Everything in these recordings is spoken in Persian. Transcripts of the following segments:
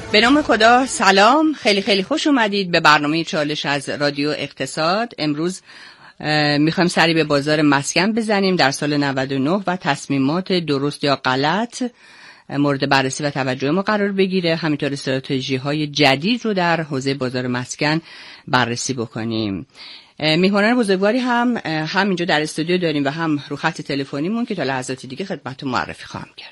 به نام خدا، سلام، خیلی خوش اومدید به برنامه چالش از رادیو اقتصاد. امروز میخوایم سری به بازار مسکن بزنیم در سال 99 و تصمیمات درست یا غلط مورد بررسی و توجه ما قرار بگیره. همینطور استراتژی های جدید رو در حوزه بازار مسکن بررسی بکنیم. میهمانان بزرگواری هم اینجا در استودیو داریم و هم رو خط تلفنیمون که تا لحظات دیگه خدمتتون معرفی خواهم کرد.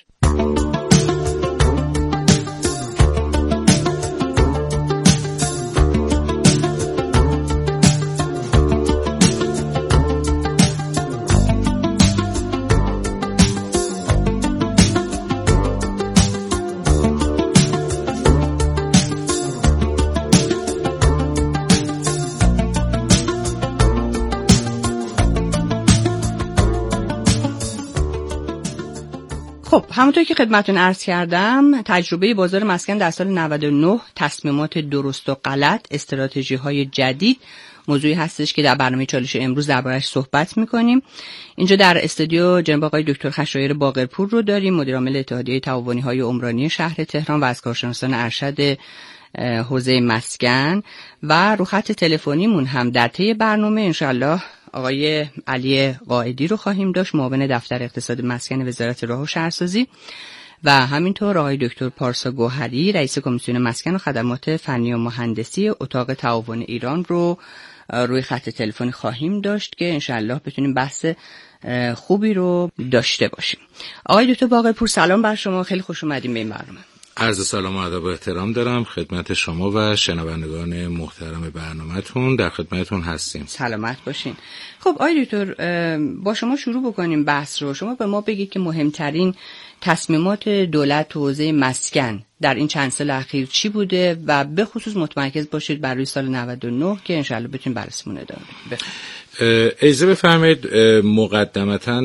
خب همونطور که خدمتتون عرض کردم، تجربه بازار مسکن در سال 99، تصمیمات درست و غلط، استراتژی های جدید موضوعی هستش که در برنامه چالش امروز درباره‌اش صحبت می‌کنیم. اینجا در استودیو جناب آقای دکتر خشایار باقرپور رو داریم، مدیر عامل اتحادیه تعاونی‌های عمرانی شهر تهران و از کارشناسان ارشد حوزه مسکن، و رو خط تلفنیمون هم در طی برنامه انشالله آقای علی قائدی رو خواهیم داشت، معاون دفتر اقتصاد مسکن وزارت راه و شهرسازی، و همینطور آقای دکتر پارسا گوهری رئیس کمیسیون مسکن و خدمات فنی و مهندسی اتاق تعاون ایران رو روی خط تلفن خواهیم داشت که انشالله بتونیم بحث خوبی رو داشته باشیم. آقای دکتر باقرپور، سلام بر شما، خیلی خوش اومدیم به این برنامه. عرض سلام و ادب و احترام دارم خدمت شما و شنوندگان محترم برنامه‌تون. در خدمتتون هستیم. سلامت باشین. خب آقای دکتر، با شما شروع بکنیم بحث رو. شما به ما بگید که مهمترین تصمیمات دولت تو حوزه مسکن در این چند سال اخیر چی بوده و به خصوص متمرکز باشید بر روی سال 99 که انشالله بتونیم بررسیمون ادامه بدیم. اجازه بفرمایید مقدمتاً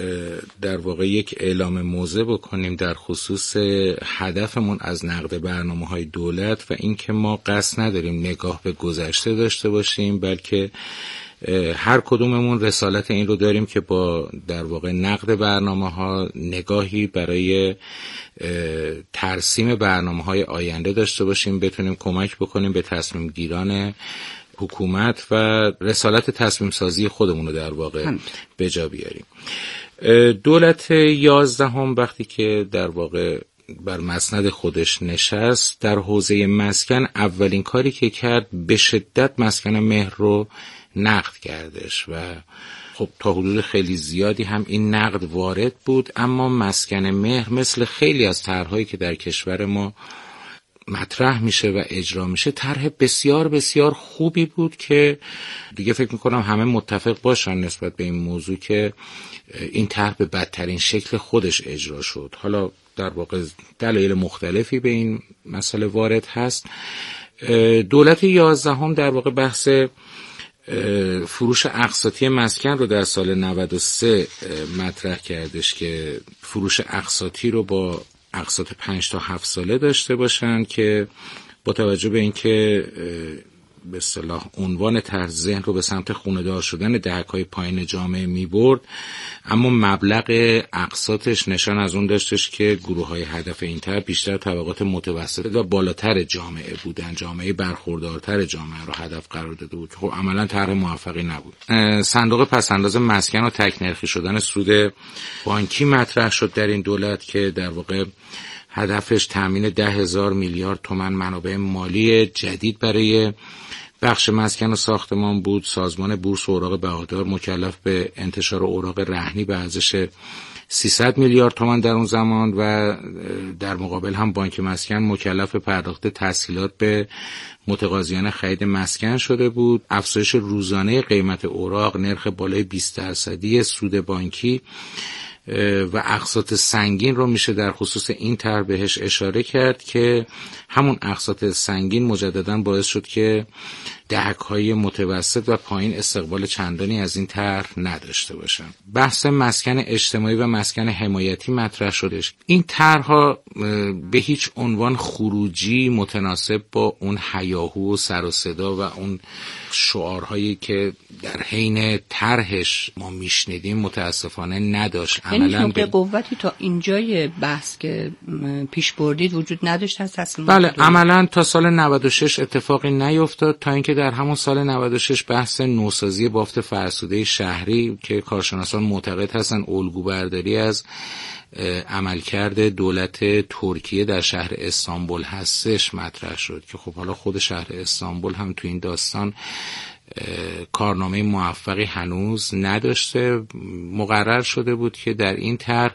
در واقع یک اعلام موضع بکنیم در خصوص هدفمون از نقد برنامه‌های دولت و اینکه ما قصد نداریم نگاه به گذشته داشته باشیم، بلکه هر کدوممون رسالت این رو داریم که با در واقع نقد برنامه‌ها نگاهی برای ترسیم برنامه‌های آینده داشته باشیم، بتونیم کمک بکنیم به تصمیم گیران حکومت و رسالت تصمیم سازی خودمون رو در واقع به جا بیاریم. دولت 11 وقتی که در واقع بر مسند خودش نشست در حوزه مسکن، اولین کاری که کرد به شدت مسکن مهر رو نقد کردش و خب تا حدود خیلی زیادی هم این نقد وارد بود، اما مسکن مهر مثل خیلی از طرح‌هایی که در کشور ما مطرح میشه و اجرا میشه طرح بسیار بسیار خوبی بود که دیگه فکر میکنم همه متفق باشن نسبت به این موضوع که این طرح به بدترین شکل خودش اجرا شد. حالا در واقع دلایل مختلفی به این مسئله وارد هست. دولت 11 در واقع بحث فروش اقساطی مسکن رو در سال 93 مطرح کردش که فروش اقساطی رو با اقساط 5 تا 7 ساله داشته باشن که با توجه به اینکه به اصطلاح عنوان طرح ذهن رو به سمت خونه‌دار شدن دهک‌های پایین جامعه می‌برد، اما مبلغ اقساطش نشان از اون داشتش که گروه‌های هدف این طرح بیشتر طبقات متوسط و بالاتر جامعه بودن، جامعه برخوردارتر جامعه رو هدف قرار داده بود. خب عملاً طرح موفقی نبود. صندوق پس‌انداز مسکن و تک‌نرخی شدن سود بانکی مطرح شد در این دولت که در واقع هدفش تامین 10,000 میلیارد تومان منابع مالی جدید برای بخش مسکن و ساختمان بود. سازمان بورس و اوراق بهادار مکلف به انتشار اوراق رهنی به ارزش 300 میلیارد تومان در اون زمان و در مقابل هم بانک مسکن مکلف به پرداخت تسهیلات به متقاضیان خرید مسکن شده بود. افزایش روزانه قیمت اوراق، نرخ بالای 20% سود بانکی و اقساط سنگین رو میشه در خصوص این طرح بهش اشاره کرد که همون اقساط سنگین مجددا باعث شد که دهک‌های متوسط و پایین استقبال چندانی از این طرح نداشته باشن. بحث مسکن اجتماعی و مسکن حمایتی مطرح شدش. این طرح‌ها به هیچ عنوان خروجی متناسب با اون هیاهو و سر و صدا و اون شعارهایی که در حین طرحش ما میشنیدیم متاسفانه نداشت. عملاً به قوتی تا اینجای بحث که پیش بردید وجود نداشت از تصمیم. بله، عملاً تا سال 96 اتفاقی نیفتاد، تا اینکه در همون سال 96 بحث نوسازی بافت فرسوده شهری که کارشناسان معتقد هستن الگو برداری از عملکرد دولت ترکیه در شهر استانبول هستش مطرح شد که خب حالا خود شهر استانبول هم تو این داستان کارنامه موفقی هنوز نداشته. مقرر شده بود که در این طرح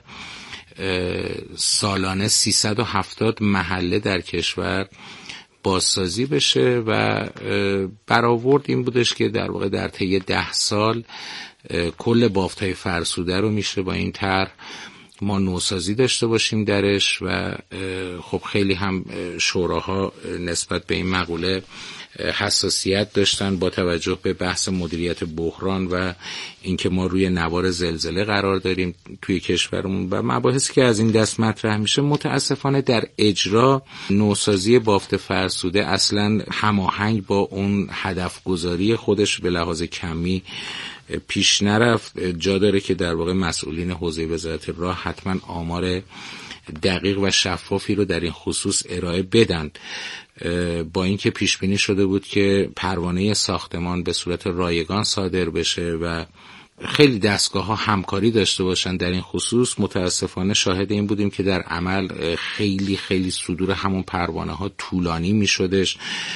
سالانه 370 محله در کشور بازسازی بشه و برآورد این بودش که در واقع در طی 10 سال کل بافت‌های فرسوده رو میشه با این طرح ما نوسازی داشته باشیم درش و خب خیلی هم شوراها نسبت به این مقوله حساسیت داشتن با توجه به بحث مدیریت بحران و اینکه ما روی نوار زلزله قرار داریم توی کشورمون و مباحثی که از این دست مطرح میشه. متاسفانه در اجرا نوسازی بافت فرسوده اصلا هماهنگ با اون هدف گذاری خودش به لحاظ کمی پیش نرفت. جا داره که در واقع مسئولین حوزه وزارت راه حتما آمار دقیق و شفافی رو در این خصوص ارائه بدن. با اینکه پیش بینی شده بود که پروانه ساختمان به صورت رایگان صادر بشه و خیلی دستگاه‌ها همکاری داشته باشن در این خصوص، متاسفانه شاهد این بودیم که در عمل خیلی صدور همون پروانه‌ها طولانی می‌شدش.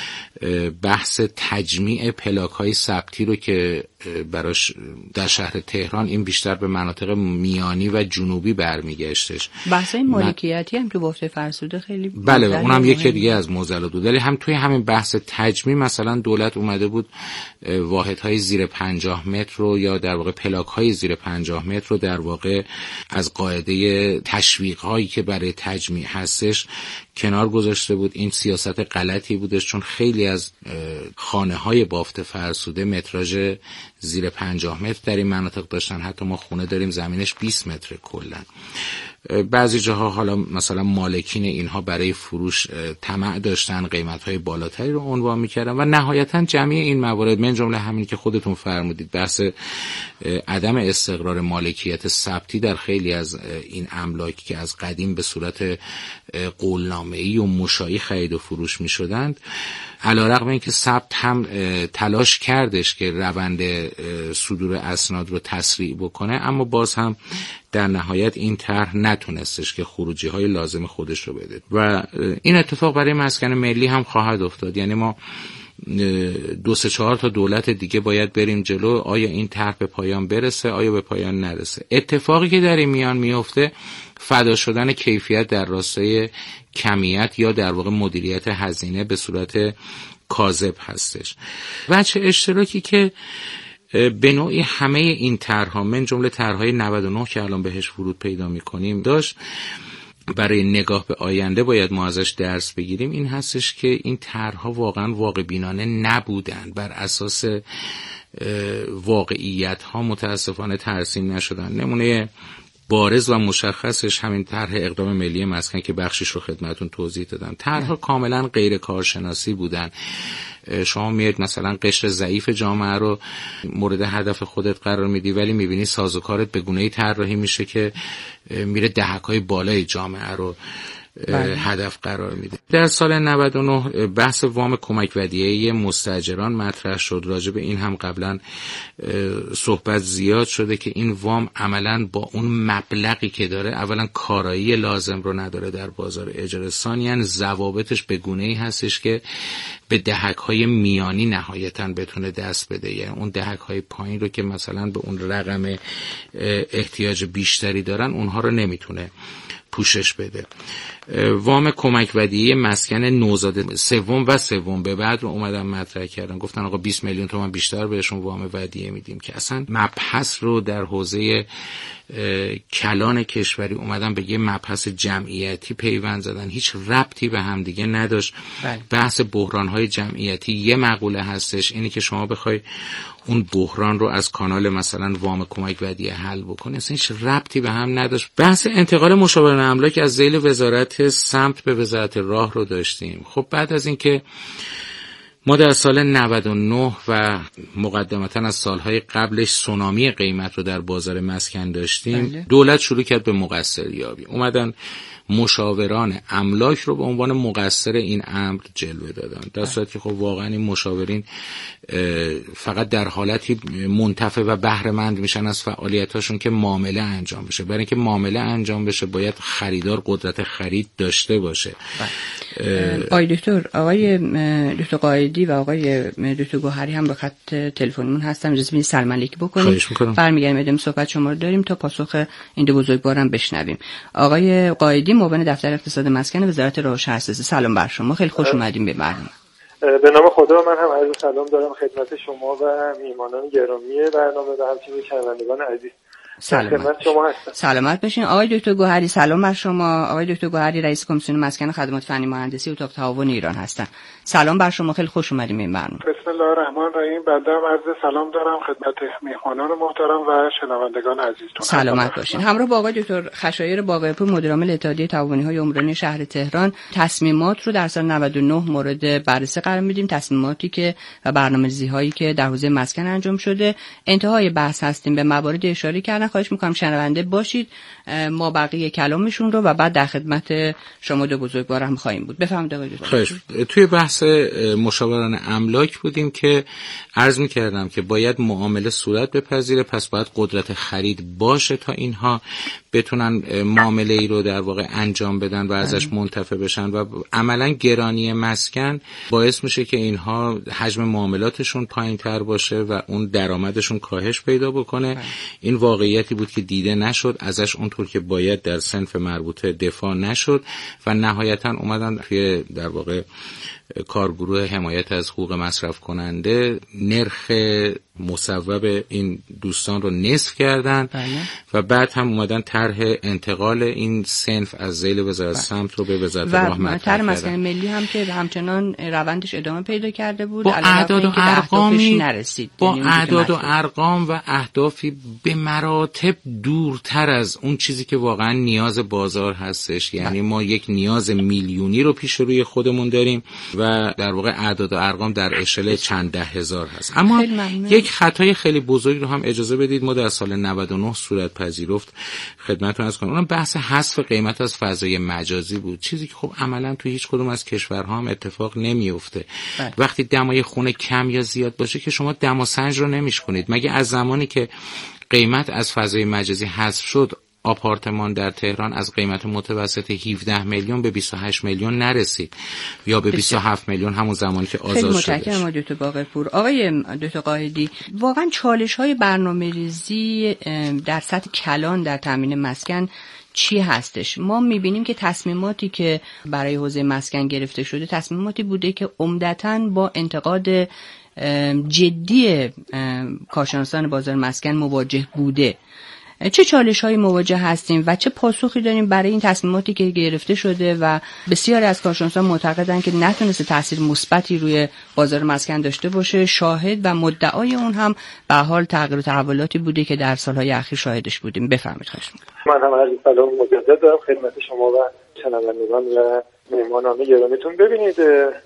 بحث تجمیع پلاک‌های ثبتی رو که براش در شهر تهران این بیشتر به مناطق میانی و جنوبی برمیگشتش. بحث مالکیتی هم تو بافت فرسوده خیلی بله اونم یکی دیگه از معضلات بود. ولی هم توی همین بحث تجمیع مثلا دولت اومده بود واحدهای زیر 50 متر رو یا در واقع پلاک‌های زیر 50 متر رو در واقع از قاعده تشویق‌هایی که برای تجمیع هستش کنار گذاشته بود. این سیاست غلطی بودش چون خیلی از خانه‌های بافت فرسوده متراژ زیر 50 متر در این مناطق داشتن. حتی ما خونه داریم زمینش 20 متر کلن. بعضی جاها حالا مثلا مالکین اینها برای فروش طمع داشتن، قیمت‌های بالاتری رو عنوان می‌کردن و نهایتاً جمعی این موارد من جمله همین که خودتون فرمودید بحث عدم استقرار مالکیت ثبتی در خیلی از این املاکی که از قدیم به صورت قولنامه‌ای و مشائی خرید و فروش می‌شدند، علیرغم اینکه ثبت هم تلاش کردش که روند صدور اسناد رو تسریع بکنه، اما باز هم در نهایت این طرح نتونستش که خروجی های لازم خودش رو بده و این اتفاق برای مسکن ملی هم خواهد افتاد. یعنی ما 2-4 تا دولت دیگه باید بریم جلو آیا این طرح به پایان برسه آیا به پایان نرسه. اتفاقی که در این میان میفته فدا شدن کیفیت در راستای کمیت یا در واقع مدیریت هزینه به صورت کاذب هستش. وجه اشتراکی که به نوعی همه این طرح‌ها من جمله طرح‌های 99 که الان بهش ورود پیدا می‌کنیم داشت برای نگاه به آینده باید ما ازش درس بگیریم این هستش که این طرح‌ها واقعا واقع بینانه نبودند، بر اساس واقعیت‌ها متاسفانه ترسیم نشدن. نمونه بارز و مشخصش همین طرح اقدام ملی مسکن که بخشش رو خدمتون توضیح دادم. طرح‌ها کاملا غیر کارشناسی بودن. شما میاد مثلا قشر ضعیف جامعه رو مورد هدف خودت قرار میدی ولی میبینی سازوکارت به گونه‌ای طراحی میشه که میره دهک‌های بالای جامعه رو هدف قرار میده. در سال 99 بحث وام کمک ودیعه مستاجران مطرح شد. راجع به این هم قبلا صحبت زیاد شده که این وام عملاً با اون مبلغی که داره اولا کارایی لازم رو نداره در بازار اجاره، ثانیاً ضوابطش به گونه‌ای هستش که به دهک‌های میانی نهایتاً بتونه دست بده. یعنی اون دهک‌های پایین رو که مثلا به اون رقم احتیاج بیشتری دارن اونها رو نمیتونه پوشش بده. وام کمک ودیعه مسکن نوزاد سوم به بعد رو اومدن مطرح کردن، گفتن آقا 20 میلیون تومان بیشتر بهشون وام ودیعه میدیم که اصلا مبحث رو در حوزه کلان کشوری اومدن به یه مبحث جمعیتی پیوند زدن، هیچ ربطی به هم دیگه نداشت. بحث بحران‌های جمعیتی یه مقوله هستش، اینی که شما بخوای اون بحران رو از کانال مثلا وام کمک ودیعه حل بکنی، اصلا هیچ ربطی به هم نداشت. بحث انتقال مشاوران املاک از ذیل وزارت سمت به وزارت راه رو داشتیم. خب بعد از اینکه ما در سال 99 و مقدمتا از سالهای قبلش سونامی قیمت رو در بازار مسکن داشتیم، دولت شروع کرد به مقصریابی. اومدن مشاوران املاک رو به عنوان مقصر این امر جلوه دادن، در صورتی که خب واقعا این مشاورین فقط در حالتی منتفع و بهره مند میشن از فعالیتاشون که معامله انجام بشه. برای اینکه معامله انجام بشه باید خریدار قدرت خرید داشته باشه. آقای دکتر قائدی و آقای دکتر گوهری هم به خط تلفنمون هستن، اجازه بدید سلام علیک بکنیم، برمیگردیم ادامه صحبت شما رو داریم تا پاسخ این دو بزرگوارم بشنویم. آقای قائدی، معاون دفتر اقتصاد مسکن وزارت راه و شهرسازی، سلام بر شما، خیلی خوش اومدیم به برنامه. به نام خدا من هم عرض سلام دارم خدمت شما و میهمانان گرامی برنامه و همچنین شنوندگان عزیز. سلامت باشین. آقای دکتر گوهری سلام بر شما. آقای دکتر گوهری رئیس کمیسیون مسکن خدمات فنی مهندسی اتاق تعاون ایران هستن. سلام بر شما، خیلی خوش اومدیم این برنامه. بسم الله الرحمن الرحیم. بعدم عرض سلام دارم خدمت میهمانان محترم و شنوندگان عزیزتون. سلامت باشین. همراه با آقای دکتر خشایار باقرپور مدیر عامل اتحادیه تعاونی‌های عمرانی شهر تهران تصمیمات رو در سال 99 مورد بررسی قرار میدیم، تصمیماتی که و برنامه‌ریزی‌هایی که در حوزه مسکن انجام شده. انتهای بحث هستیم، به موارد اشاره کردن، خواهش می‌کنم شنونده باشید، ما بقیه کلامشون رو و بعد در خدمت شما دو بزرگوار هم خواهیم بود. بفرمایید آقای دکتر. توی بحث مشاوران املاک بودیم که عرض می‌کردم که باید معامله صورت بپذیره، پس باید قدرت خرید باشه تا اینها بتونن معامله ای رو در واقع انجام بدن و ازش منتفع بشن و عملاً گرانی مسکن باعث میشه که اینها حجم معاملاتشون پایین‌تر باشه و اون درآمدشون کاهش پیدا بکنه. این واقعیتی بود که دیده نشد، ازش اونطور که باید در صنف مربوطه دفاع نشد و نهایتاً اومدن توی در واقع کارگروه حمایت از حقوق مصرف کننده نرخ مصوب این دوستان رو نصف کردن و بعد هم اومدن طرح انتقال این صنف از ذیل وزارت سمت رو به وزارت راه مطرح کردن. طرح مسکن ملی هم که همچنان روندش ادامه پیدا کرده بود، با اعداد و ارقامی نرسید، با اعداد و ارقام و اهدافی به مراتب دورتر از اون چیزی که واقعا نیاز بازار هستش. یعنی ما یک نیاز میلیونی رو پیش روی خودمون داریم و در واقع اعداد و ارقام در اشل چند ده هزار هست. اما یک خطای خیلی بزرگ رو هم اجازه بدید ما در سال 99 صورت پذیرفت خدمتتون عرض کنم. اونم بحث حذف قیمت از فضای مجازی بود، چیزی که خب عملاً تو هیچ کدوم از کشورها هم اتفاق نمیفته. وقتی دمای خونه کم یا زیاد باشه که شما دماسنج رو نمیشکنید. مگه از زمانی که قیمت از فضای مجازی حذف شد آپارتمان در تهران از قیمت متوسط 17 میلیون به 28 میلیون نرسید یا به 27 میلیون همون زمانی که آزاد شد. خیلی متشکرم آقای دکتر باقرپور. آقای دکتر قائدی، واقعا چالش‌های برنامه‌ریزی در سطح کلان در تامین مسکن چی هستش؟ ما می‌بینیم که تصمیماتی که برای حوزه مسکن گرفته شده تصمیماتی بوده که عمدتاً با انتقاد جدی کارشناسان بازار مسکن مواجه بوده. چه چالش‌هایی مواجه هستیم و چه پاسخی داریم برای این تصمیماتی که گرفته شده و بسیاری از کارشناسان معتقدند که نتونسته تاثیر مثبتی روی بازار مسکن داشته باشه؟ شاهد و مدعای اون هم به حال تغییر و تحولاتی بوده که در سالهای اخیر شاهدش بودیم. بفرمایید. خواهش می‌کنم. من هم عرض سلام مجدد دارم خدمت شما و شنوندگان و مهمانان گرامیتون. ببینید،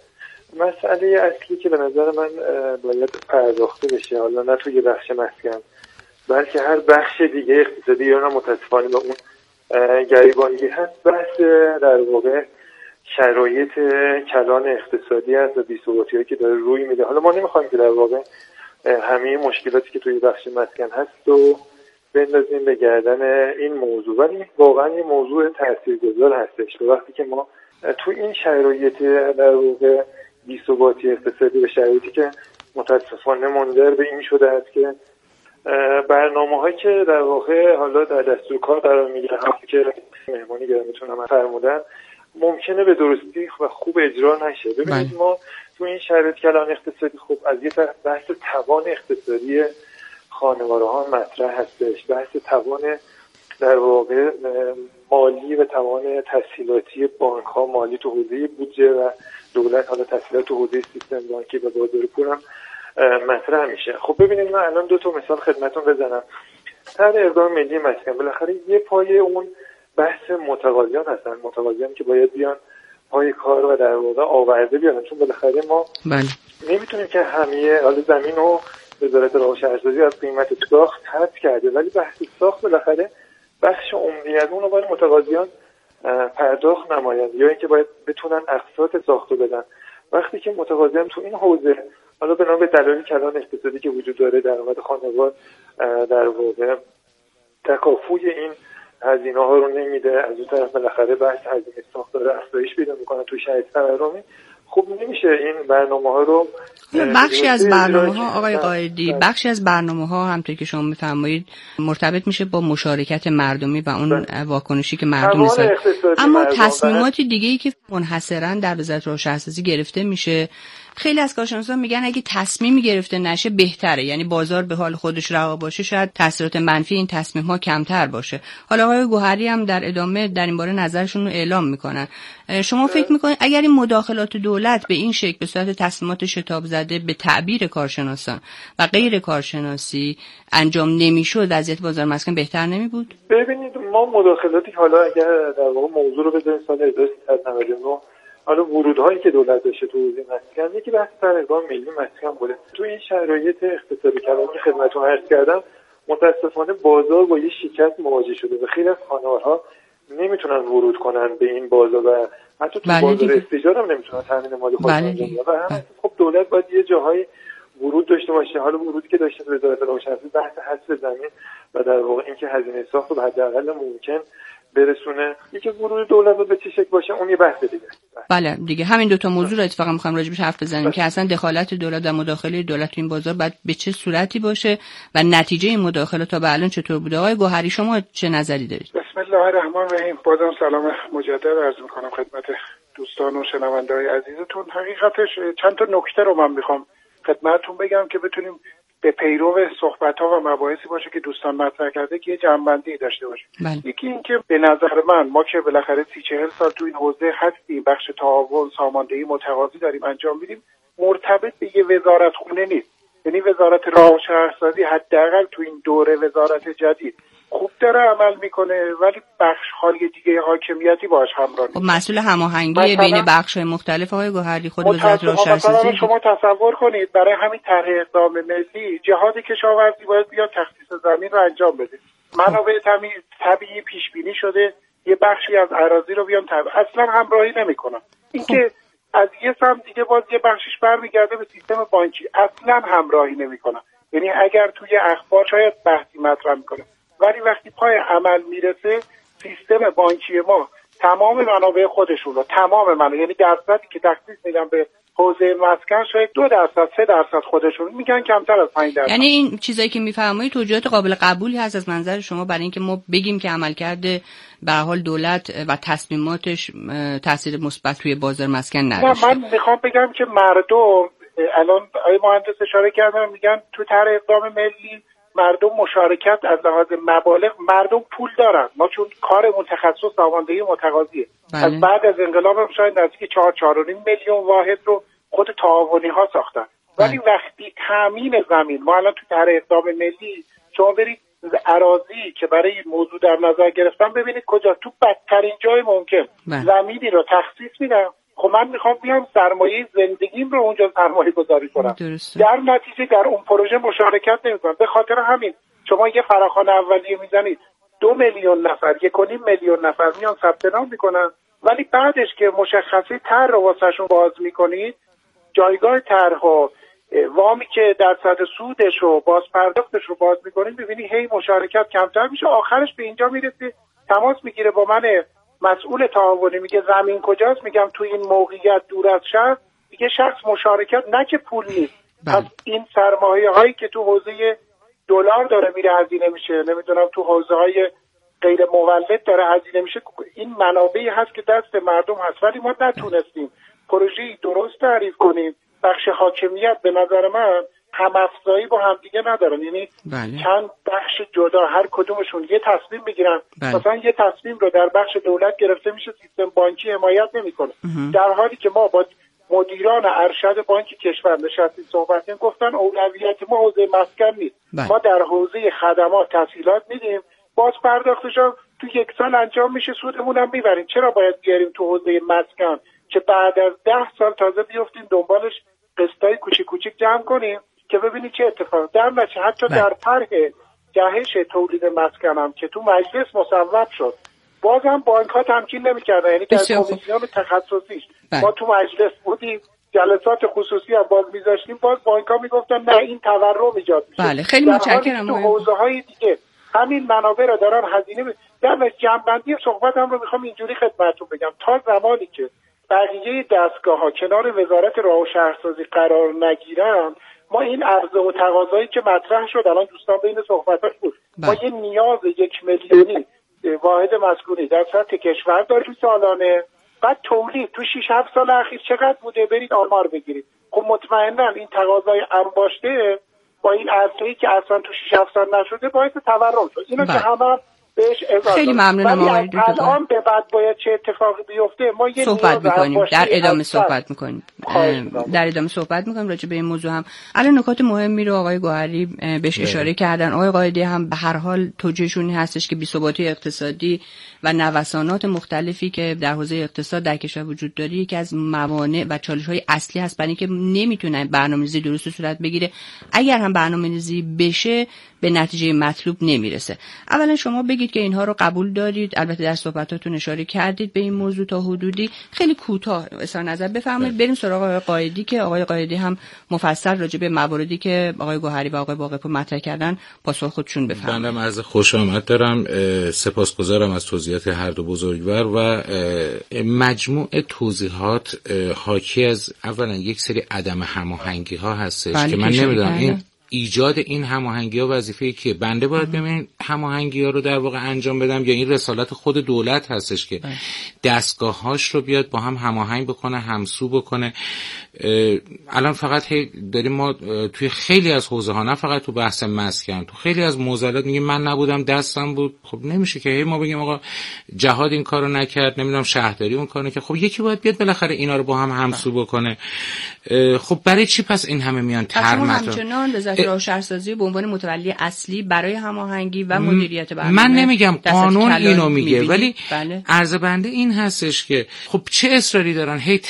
مسئله اصلی که به نظر من باید پرداخته بشه، حالا نه توی بخش مسکن بلکه هر بخش دیگه اقتصادی ایران متاسفانه با اون گریبانگی هست، بحث در واقع شرایط کلان اقتصادی هست و بی‌ثباتی‌هایی که داره روی میده. حالا ما نمیخوایم که در واقع همه مشکلاتی که توی بخش مسکن هست رو بندازیم به گردن این موضوع، ولی واقعا این موضوع تاثیرگذار هستش. وقتی که ما تو این شرایط در واقع بی‌ثباتی اقتصادی و شرایطی که متاسفانه منجر به این شده است که برنامه‌هایی که در واقع حالا در دستور کار قرار میگیره، هم که مهمانی گرامیتون هم فرمودن، ممکنه به درستی و خوب اجرا نشه. ببینید ما تو این شرایط کلان اقتصادی خب از یه طرف بحث توان اقتصادی خانواره‌ها مطرح هستش، بحث توان در واقع مالی و توان تسهیلاتی بانک‌ها، مالی تو حوزه بودجه و دولت، حالا تسهیلات تو حوزه سیستم بانکی و بازار پول هم مطرح میشه. خب ببینید من الان 2 تا مثال خدمتتون بزنم. طرح اقدام ملی مسکن بالاخره یه پای اون بحث متقاضیان هستن، متقاضیان که باید بیان پای کار و در واقع آورده بیارن، چون بالاخره ما نمیتونیم که همه حال زمین رو وزارت راه و شهرسازی از قیمت ساخت حذف کرده، ولی بحث ساخت بالاخره بخش عمدی از اون رو باید متقاضیان پرداخت نمایند یا اینکه باید بتونن اقساط ساختو بدن. وقتی که متقاضیان تو این حوزه حالا به نام دلایل کلان اقتصادی که وجود داره، درآمد خانوار در واقع تکافوی این هزینه‌ها رو نمیده، از اون طرف بالاخره بحث هزینه ساخت داره افزایش پیدا میکنه توی شرایط تورمی، خوب نمیشه این برنامه‌ها رو. بخشی از برنامه‌ها آقای قائدی، بخشی از برنامه‌ها همونطور که شما می‌فرمایید مرتبط میشه با مشارکت مردمی و اون واکنشی که مردم می‌ذارن، اما تصمیماتی دیگه‌ای که منحصراً در وزارت راه و شهرسازی گرفته میشه، خیلی از کارشناسان میگن اگه تصمیمی گرفته نشه بهتره، یعنی بازار به حال خودش رها باشه، شاید تاثیرات منفی این تصمیم‌ها کمتر باشه. حالا آقای گوهری هم در ادامه در این باره نظرشون رو اعلام میکنن. شما فکر میکنید اگر این مداخلات دولت به این شکل به صورت تصمیمات شتاب زده به تعبیر کارشناسان و غیر کارشناسی انجام نمیشد، وضعیت بازار مسکن بهتر نمیبود؟ ببینید ما مداخلاتی حالا اگر در واقع موضوع رو بذاریم سال 1399 حالا ورودهایی که دولت داشته تو حوزه مسکن، یکی بحث طرح اقدام ملی مسکن بوده. تو این شرایط اقتصادی کلانی که خدمتتون عرض کردم متاسفانه بازار با یه شکست مواجه شده و خیلی از خانوارها نمیتونن ورود کنن به این بازار و حتی تو بازار استیجار هم نمیتونن تامین مالی خودشون انجام بدن. و هم خب دولت باید یه جاهای ورود داشته باشه. حالا ورودی که داشته وزارت راه و شهرسازی بحث حذف زمین و در واقع اینکه هزینه ساخت رو به حداقل ممکن برسونه. یکی ورود دولت رو به چه شکل باشه اون یه بحث دیگه. بله دیگه همین 2 تا موضوع رو اتفاقا می‌خوام راجعش حرف بزنیم که اصلا دخالت دولت و مداخله دولت تو این بازار باید به چه صورتی باشه و نتیجه این مداخله تا به الان چطور بوده. آقای گوهری شما چه نظری دارید؟ بسم الله الرحمن الرحیم. بازم سلام مجدد عرض می‌کنم خدمت دوستان و شنونده‌های عزیزتون. حقیقتش چند تا نکته رو من می‌خوام خدمتتون بگم که بتونیم به پیرو صحبت‌ها و مباحثی باشه که دوستان مطرح کرده که یه جنبندی داشته باشه. یکی این که به نظر من ما که بالاخره 30-40 سال تو این حوزه هستیم، بخش تعاون، ساماندهی، متقاضی داریم انجام میدیم، مرتبط به یه وزارت خونه نیست. یعنی وزارت راه و شهرسازی حداقل تو این دوره وزارت جدید خوب داره عمل میکنه، ولی بخش‌های دیگه حاکمیتی باش همراه نیست. مسئول هماهنگی بین بخش‌های مختلف آقای گوهری خود وزارت راه و شهرسازی. شما تصور کنید برای همین طرح اقدام ملی جهاد کشاورزی باید بیاد تخصیص زمین رو انجام بده. منابع طبیعی پیش بینی شده، یه بخشی از اراضی رو بیان اصلا همراهی نمیکنن. اینکه از یه سمت دیگه باز یه بخشش برمیگرده به سیستم بانکی، اصلا همراهی نمیکنن. یعنی اگر توی اخبار شاید بحثی مطرح میکنه، ولی وقتی پای عمل میرسه سیستم بانکی ما تمام منابع خودشون رو یعنی درصدی که تخصیص میدن به حوزه مسکن شاید 2%-3% خودشون میگن، کمتر از 5%. یعنی این چیزایی که میفرمایید توجیهات قابل قبولی هست از منظر شما برای اینکه ما بگیم که عملکرد به حال دولت و تصمیماتش تاثیر مثبت توی بازار مسکن نداشته. من میخوام بگم که مردم الان آقای مهندس اشاره کردن، میگن تو طرح اقدام ملی مردم مشارکت از لحاظ مبالغ، مردم پول دارن. ما چون کارمون تخصص ساماندهی متقاضیه، از بعد از انقلاب هم شاید نزدیک 4.5 میلیون واحد رو خود تعاونی ها ساختن. ولی وقتی تامین زمین، ما الان تو طرح اقدام ملی شما برید اراضی که برای این موضوع در نظر گرفتن ببینید کجا تو بدترین جای ممکن زمینی رو تخصیص میدن. خب من میخوام بیام سرمایه زندگیم رو اونجا سرمایه گذاری کنم، در نتیجه در اون پروژه مشارکت نمیکنم. به خاطر همین شما یه فراخوان اولیه میزنید 2 میلیون نفر 1.5 میلیون نفر میان ثبت نام میکنن، ولی بعدش که مشخصه طرح رو واسهشون باز میکنید، جایگاه طرح و وامی که درصد سودش رو باز پرداختش رو باز میکنید، ببینید هی مشارکت کمتر میشه. آخرش به اینجا میرسه تماس میگیره با من مسئول تعاونی، میگه زمین کجاست؟ میگم تو این موقعیت دور از شهر. میگه شخص مشارکت نه که پول نیست، از این سرمایه هایی که تو حوزه دلار داره میره هزینه میشه، نمیدونم تو حوزه های غیر مولد داره هزینه میشه، این منابعی هست که دست مردم هست، ولی ما نتونستیم پروژه‌ای درست تعریف کنیم. بخش حاکمیت به نظر من هم‌افزایی با همدیگه ندارن، یعنی چند بخش جدا هر کدومشون یه تصمیم میگیرن. مثلا یه تصمیم رو در بخش دولت گرفته میشه، سیستم بانکی حمایت نمیکنه، در حالی که ما با مدیران ارشد بانک کشور نشستیم صحبت کردیم، گفتن اولویت ما حوزه مسکن نیست، ما در حوزه خدمات تسهیلات میدیم، باز پرداختشو تو یک سال انجام میشه، سودمون هم میبریم. چرا باید بیاریم تو حوزه مسکن که بعد از 10 سال تازه بیفتیم دنبالش قسطای کوچیک کوچیک جمع کنیم که ببینید چه اتفاقی در نشه. حتی در طرح جهش تولید مسکن هم که تو مجلس مصوب شد، بازم بانک ها تمکین نمی‌کردن، یعنی در کمیسیون تخصصیش ما تو مجلس بودیم، جلسات خصوصی هم باز می‌ذاشتیم، باز بانک ها میگفتن نه این تورم ایجاد میشه. بله خیلی متشکرم. تو حوزه‌های دیگه همین منابع رو دارن هزینه در جنبندی صحبتم رو میخوام اینجوری خدمتتون بگم، تا زمانی که بقیه دستگاه‌ها کنار وزارت راه و شهرسازی قرار نگیرن، ما این عرضه و تقاضایی که مطرح شد الان دوستان بین صحبتاش بود، ما یه نیاز 1 میلیونی واحد مسکونی در سطح کشور داریم سالانه، بعد تولید تو 6-7 سال اخیر چقدر بوده برید آمار بگیرید. خب مطمئنا این تقاضای انباشته با این عرضه‌ای که اصلا تو 6-7 سال نشده باعث تورم شد. اینو که همه بهش خیلی ممنونم آقای دکتر. الان به بعد باید چه اتفاقی بیفته ما یه صحبت می‌کنیم، در ادامه صحبت می‌کنیم. راجع به این موضوع هم الان نکات مهمی رو آقای گوهری بهش اشاره کردن. آقای قائدی هم به هر حال توجیهشون هستش که بی‌ثباتی اقتصادی و نوسانات مختلفی که در حوزه اقتصاد در کشور وجود داره یکی از موانع و چالش‌های اصلی هست برای اینکه نمیتونه برنامه‌ریزی درست صورت بگیره. اگر هم برنامه‌ریزی بشه به نتیجه مطلوب نمیرسه. اولا شما بگید که اینها رو قبول دارید، البته در صحبتاتون اشاره کردید به این موضوع تا حدودی، خیلی کوتاه اظهار نظر بفرمایید. بریم سراغ آقای قائدی که آقای قائدی هم مفصل راجع به مواردی که آقای گوهری و آقای باقرپور مطرح کردن پاسخ خودشون بفرمایید. بنده عرض خوش آمد دارم، سپاسگزارم از توضیحات هر دو بزرگوار و مجموع توضیحات حاکی از اولا یک سری عدم هماهنگی ها هستش که من نمیدونم این ایجاد این هماهنگی ها وظیفه کیه؟ بنده باید ببینم هماهنگی ها رو در واقع انجام بدم یا این رسالت خود دولت هستش که دستگاه‌هاش رو بیاد با هم هماهنگ بکنه، همسو بکنه. الان فقط داریم ما توی خیلی از حوزه ها، نه فقط تو بحث مسکن، تو خیلی از معضلات میگیم من نبودم دستم بود. خب نمیشه که ما بگیم آقا جهاد این کارو نکرد، نمیدونم شهرداری اون کارو نکرد. خب یکی باید بیاد بالاخره اینا رو با هم همسو بکنه. خب برای چی پس این همه میان همچنان وزارت راه و شهرسازی به عنوان متولی اصلی برای هماهنگی و مدیریت برنامه، من نمیگم قانون اینو میگه، ولی عرض بنده این هستش که خب چه اصراری دارن هی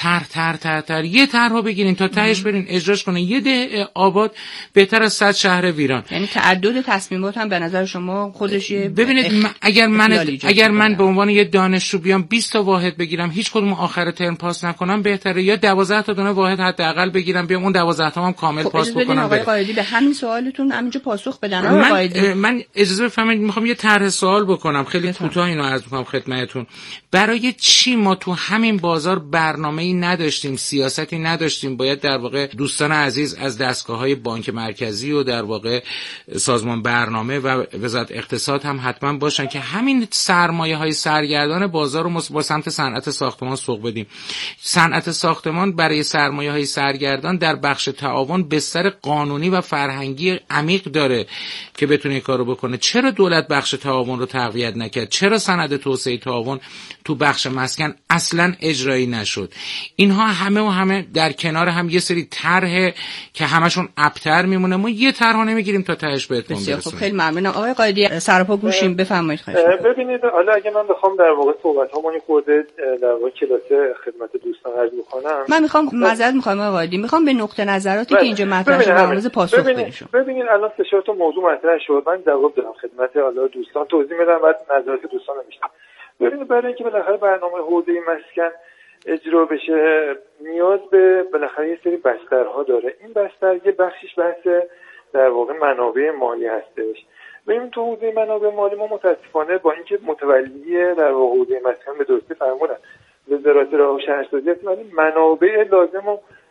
تر یه طرحو بگیرین تا تهش برین اجراش کنین. یه ده آباد بهتر از 100 شهر ویران. یعنی تعدد تصمیمات هم به نظر شما خودش ببینید اگر من به عنوان یه دانشجو بیام 20 تا واحد بگیرم هیچ کدوم آخر ترم پاس نکنم بهتره، یا 12 تا دونه واحد حداقل بگیرم بیام اون 12 تا هم کامل پاس بکنم. آقای قائدی به همین سوالتون همینجا پاسخ بدن. آقای قائدی من اجازه بفرمایید میخوام یه طرح سوال بکنم، خیلی کوتاه اینو عرض میکنم خدمتتون. برای چی ما تو همین بازار برنامه‌ای نداشتیم، سیاستی نداشتیم؟ باید در واقع دوستان عزیز از دستگاه‌های بانک مرکزی و در واقع سازمان برنامه و وزارت اقتصاد هم حتما باشن که همین سرمایه‌های سرگردان بازار رو با سمت صنعت ساختمان سوق بدیم. صنعت ساختمان برای سرمایه‌های سرگردان در بخش تعاون بستر قانونی و فرهنگی عمیق داره که بتونه این کارو بکنه. چرا دولت بخش تعاون رو تقویت نکرد؟ چرا سند توسعه تعاون تو بخش مسکن اصلا اجرایی نشد؟ اینها همه در کنار هم یه سری طرح که همشون ابتر میمونه. ما یه طرح نمیگیریم تا تهش بهتون برسیم. خب خیلی ممنونم. آقای قائدی سراپا گوشیم بفرمایید. ببینید حالا اگه من بخوام در واقع صحبتامون خورده در واقع کلاسه خدمت دوستان عرض بکنم، من میخوام معذرت میخوام آقای قائدی، میخوام به نقطه نظراتی که اینجا مطرح شده در پاسخ بدید. ببینید الان 3-4 تا موضوع مطرح شد، من جواب دادم خدمت حالا دوستان، توضیح میدم بعد نظرات دوستان رو میشنم. ببینید برای اینکه بالاخره برنامه حوزه مسکن اجرا بشه نیاز به بالاخره یه سری بسترها داره. این بستر یه بخشش بحث در واقع منابع مالی هستش. ببین تو حوزه منابع مالی ما متاسفانه با اینکه متولی در واقع حوزه مسکن به درستی فرمودن وزارت راه و شهرسازی است، ولی منابع لازم و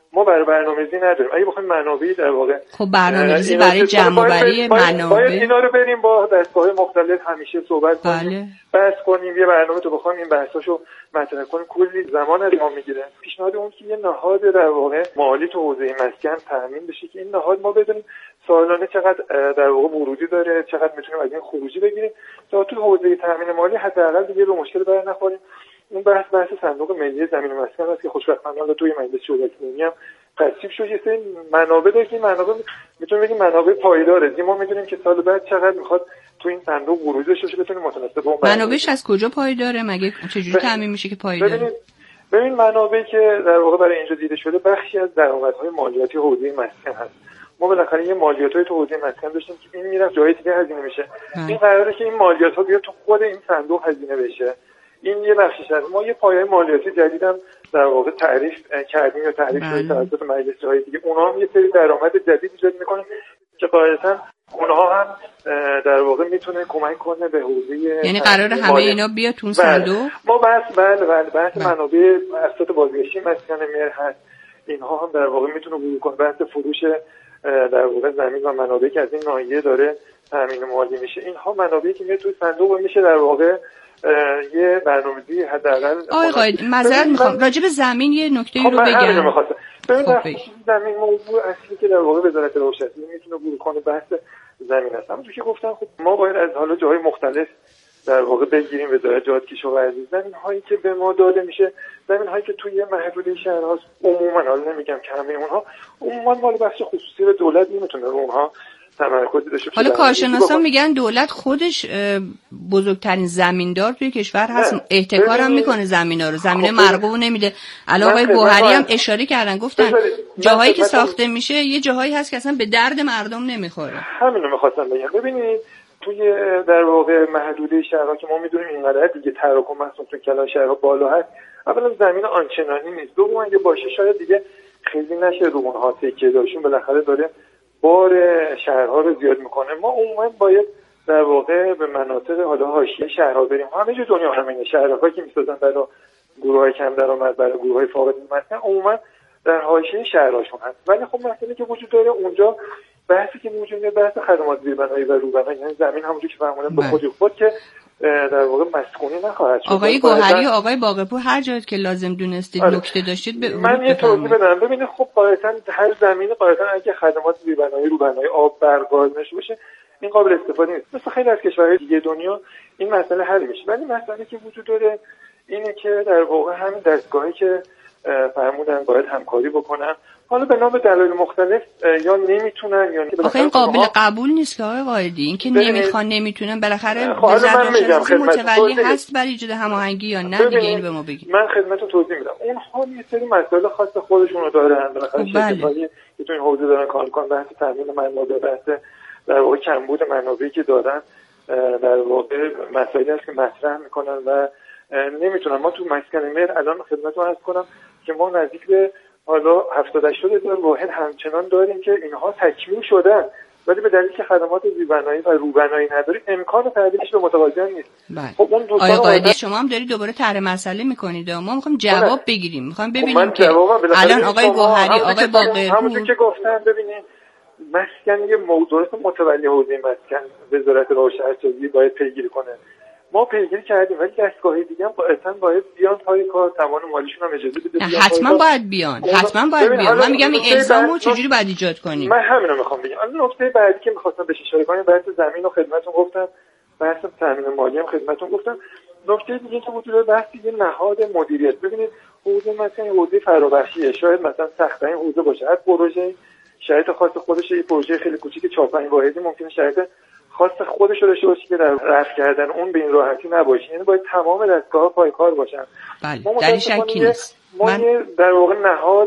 ما برنامه‌ریزی نداریم. اگه بخوایم منابعی در واقع خب برنامه‌ریزی برای جمع‌آوری منابع باید اینا رو بریم با دستگاه‌های مختلف همیشه صحبت کنیم، بحث کنیم، یه برنامه تو بخوایم این بحثاشو مطرح کنیم، کلی زمان از ما میگیره. پیشنهاد اون که یه نهاد در واقع مالی تو حوزه مسکن تامین بشه که این نهاد ما بدونیم سالانه چقدر در واقع ورودی داره، چقدر میتونیم از این خروجی بگیریم تا تو حوزه تامین مالی حداقل دیگه به مشکل بر نخوریم. اون بحث صندوق ملی زمین و مسکن است که خوشبختانه توی مجلس شورای عمومی هم تصویب شد. یه سری منابع داره که این منابع میتونیم بگیم منابع پایداره. ما میدونیم که سال بعد چقدر میخواد تو این صندوق ورود داشته باشه بتونیم متناسب با اون منابعش از کجا پایداره، مگه چجوری تامین میشه که پایداره؟ ببین منابعی که در واقع برای اینجا دیده شده بخشی از درآمدهای مالیاتی حوزه مسکن هست. ما بالاخره یه مالیاتای تو حوزه مسکن داشتیم که این میرفت جای دیگه هزینه میشه. این قراره که این مالیات‌ها بیاد تو خود این صندوق هزینه بشه. این یه بخشش هست. ما یه پایه مالیاتی جدیدم در واقع تعریف کردیم یا تعریف شده توسط مجلس جای دیگه. اونها هم یه سری درآمد جدید ایجاد میکنن که قاعدتاً اونها هم در واقع میتونه کمک کنه به حوزه، یعنی قراره همه اینا بیاد تو صندوق. ما بحث منابع اساسات بازگشتی مسکن مهر هست. اینها هم در واقع میتونه ورود کنه. بحث فروش در واقع زمین و منابعی که از این ناحیه داره تامین مالی میشه. اینها منابعی که میاد توی صندوق میشه در واقع یه برنامه‌ریزی حداقل. آقای قائدی معذرت میخوام راجع به زمین یه نکته‌ای رو بگم. ببین زمین موضوع اصلی که در واقع وزارت روشن‌فکری میتونه ورود کنه بحث زمین است. همونطور که گفتم خب ما باید از حالا جاهای مختلف در واقع بگیریم وزارت جهادکشی و ورزش. زمین‌هایی که به ما داده میشه، زمین‌هایی که توی محدوده شهرهاست، عموما حالا نمیگم که همه اونها، عموما مال بخش خصوصی و دولت نمیتونه رو اونها تمرکزی داشته باشه. حالا کارشناسان میگن دولت خودش بزرگترین زمیندار توی کشور هست، احتکار هم میکنه زمینا رو، زمین مرغوب نمیده. الان آقای گوهری هم اشاره کردن، گفتن جاهایی که ساخته میشه یه جاهایی هست که اصلا به درد مردم نمیخوره. همین رو می‌خواستم بگم. ببینید توی در واقع محدوده شهرها که ما میدونیم اینقدر دیگه تراکم مخصوص تو کلان شهرها بالا هست، اولا زمین آنچنانی نیست، دوم اگه باشه شاید دیگه خیلی نشه رو اونها تکیه داشتون، بالاخره داره بار شهرها رو زیاد میکنه. ما عموما باید در واقع به مناطق حالا حاشیه شهرها بریم. همه جای دنیا همینه، شهرها که میسازن برای گروهای کم درآمد، برای گروهای فاقد مسکن، عموما در حاشیه شهرهاشون هست. ولی خب مسئله که وجود داره اونجا بحثی که وجود بحث خدمات زیربنایی و روبنایی، یعنی زمین همونجوری که فرمودن به خود که در واقع مسکونی نخواهد شد. آقای گوهری و آقای باقرپور هر جایی که لازم دونستید نکته داشتید به من یه توضیح بدم. ببینید خب قاعدتاً هر زمینی قاعدتاً اگه خدمات زیربنایی، روبنایی، آب، برق، گاز نشه باشه این قابل استفاده نیست. مثل خیلی از کشورهای دیگه دنیا این مسئله حل میشه. ولی مسئله که وجود داره اینه که در واقع همین دستگاهی که فرمودن باید همکاری بکنن، حالا به نام دلایل مختلف یا نمیتونن یا آخه این قابل قبول نیست که آقای قائدی، این که نمیخوان نمیتونن، بالاخره وزارت متولی هست برای ایجاد هماهنگی یا نه دیگه. این به ما بگید. من خدمتتون توضیح میدم. اونها یه سری مسائل خاص خودشون رو دارن، بالاخره شرکت‌هایی که تو این حوزه دارن کار می‌کنن، بحث تامین منابع، بحث در واقع کمبود منابعی که دارن، در واقع مسائلی هست که مطرح میکنن و نمیتونن. ما تو مسکن مهر الان خدمتتون عرض کنم که ما نزدیک به حالا 70-80 هزار واحد همچنان داریم که اینها تکمیل شدن، ولی به دلیل که خدمات زیربنایی و روبنایی نداره امکان تعدیلش به متوازی نیست. خب اون دوستان آقای قائدی شما هم دارید دوباره طرح مسئله میکنید، ما میخوایم جواب بگیریم، میخوایم ببینیم که الان آقای گوهری، آقای باقرپور همونطور که گفتن ببینید مسکن یه موضوع متولی حوزه مسکن وزارت روشن‌فکری باید پیگیری کنه. ما پیگیری کردیم ولی دستگاهی دیگه هم باید بیان پای کار، توان مالیشون هم اجازه بده. حتما باید بیان. من میگم این الزامو چجوری باید ایجاد کنیم. من همین رو میخوام بگم. الان نکته بعدی که میخواستم بهش اشاره کنم بحث زمین و خدمتتون گفتم، بحث تامین مالی هم خدمتتون گفتم. نکته دیگه که وجود داره بحث یه نهاد مدیریت. ببینید حوزه مثلا حوزه فرابخشیه، شاید مثلا سخت‌ترین حوزه باشه، هر پروژه شرایط خاص خودشه. یه پروژه خیلی کوچیک 4-5 واحدی ممکنه شرایط خاص خودش رو داشته باشه که در رفع کردن اون به این راحتی نباشه، یعنی باید تمام دستگاه‌ها پای کار باشن. بله در این شکی نیست. ما در واقع نهاد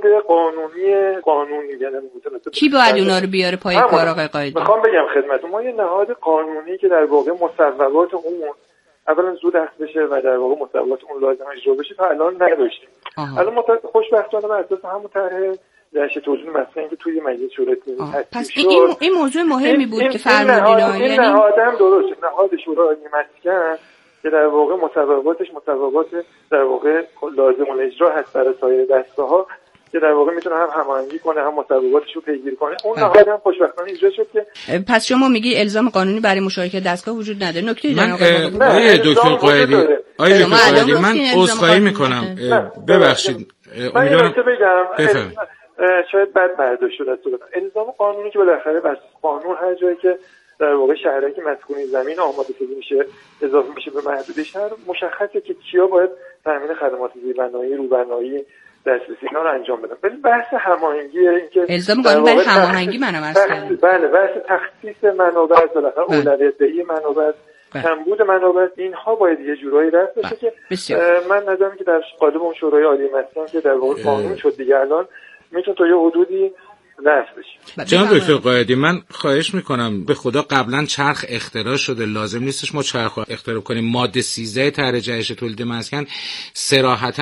قانونی یعنی کی باید اونا رو بیاره پای کار آقای قائدی؟ میخوام بگم خدمتتون ما یه نهاد قانونی که در واقع مصوبات اون اولا زود اخذ بشه و در واقع مصوبات اون لازم اجرا بشه تا الان نداشتیم. الان خوشبختانه بر اساس همون طرح درش توجیه مسئله که توی مجلس شورای عمومی پس این موضوع مهمی بود که فرمودین. این نهاد هم درسته، نهاد شورای مسکن که در واقع مصوبات در واقع لازم الاجرا هست برای سایر دستگاه‌ها، که در واقع میتونه هم هماهنگی کنه هم مطالباتش رو پیگیری کنه. اون نهاد هم خوشبختانه ایجاد شد که پس شما میگی الزام قانونی برای مشارکت دستگاه وجود نداره. نکته من دکتر قائدی من عذرخواهی میکنم، ببخشید. امیدوارم بگم شاید بد برداشت شده است. الزام قانونی که بالاخره بر قانون هر جایی که در واقع شهرکی مسکونی زمین آماده سازی میشه اضافه میشه به محدوده شهر، مشخصه که کیا باید تامین خدمات زیربنایی، روبنایی، دسترسی اینا رو انجام بدن. ولی بحث هماهنگی این که الزام قانونی برای هماهنگی منم عرض کردم. بله، بحث تخصیص منابع، بالاخره اولویت دهی منابع، کمبود منابع، اینها باید یه جورایی رفع بشه که من نظرم که در قالب اون شورای عالی مسکن که در واقع قانون شد دیگه الان میتونه تا یه حدودی نصب بشه. جناب دکتر قائدی، من خواهش میکنم، به خدا قبلا چرخ اختراع شده، لازم نیستش ما چرخ اختراع کنیم. ماده 13 طرح جهش تولید مسکن صراحتاً